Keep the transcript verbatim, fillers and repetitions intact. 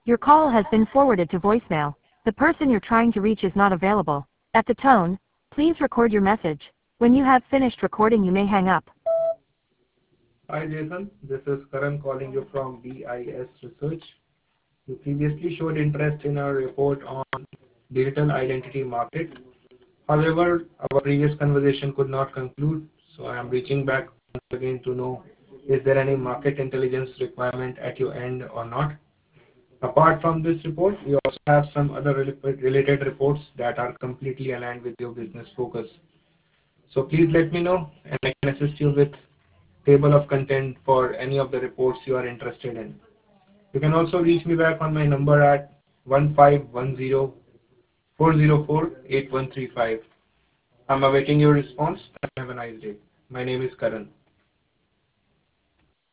Your call has been forwarded to voicemail. The person you're trying to reach is not available. At the tone, please record your message. When you have finished recording, you may hang up. Hi Jason, this is Karan calling you from B I S Research. You previously showed interest in our report on digital identity market. However, our previous conversation could not conclude, so I am reaching back once again to know, is there any market intelligence requirement at your end or not? Apart from this report, we also have some other rel- related reports that are completely aligned with your business focus. So please let me know and I can assist you with table of content for any of the reports you are interested in. You can also reach me back on my number at one five one zero, four zero four, eight one three five. I'm awaiting your response and have a nice day. My name is Karan.